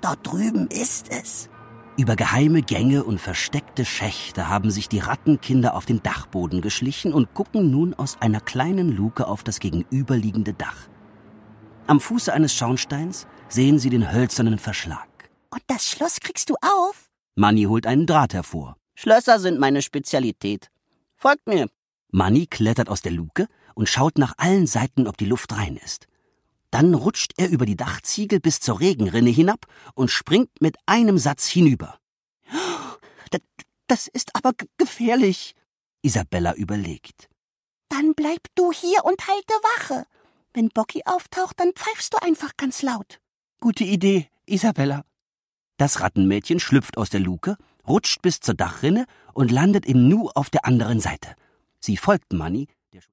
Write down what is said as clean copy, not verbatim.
Dort drüben ist es. Über geheime Gänge und versteckte Schächte haben sich die Rattenkinder auf den Dachboden geschlichen und gucken nun aus einer kleinen Luke auf das gegenüberliegende Dach. Am Fuße eines Schornsteins sehen sie den hölzernen Verschlag. Und das Schloss kriegst du auf? Manni holt einen Draht hervor. Schlösser sind meine Spezialität. Folgt mir. Manni klettert aus der Luke und schaut nach allen Seiten, ob die Luft rein ist. Dann rutscht er über die Dachziegel bis zur Regenrinne hinab und springt mit einem Satz hinüber. Das ist aber gefährlich. Isabella überlegt. Dann bleib du hier und halte Wache. Wenn Bocki auftaucht, dann pfeifst du einfach ganz laut. Gute Idee, Isabella. Das Rattenmädchen schlüpft aus der Luke, rutscht bis zur Dachrinne und landet im Nu auf der anderen Seite. Sie folgt Manni,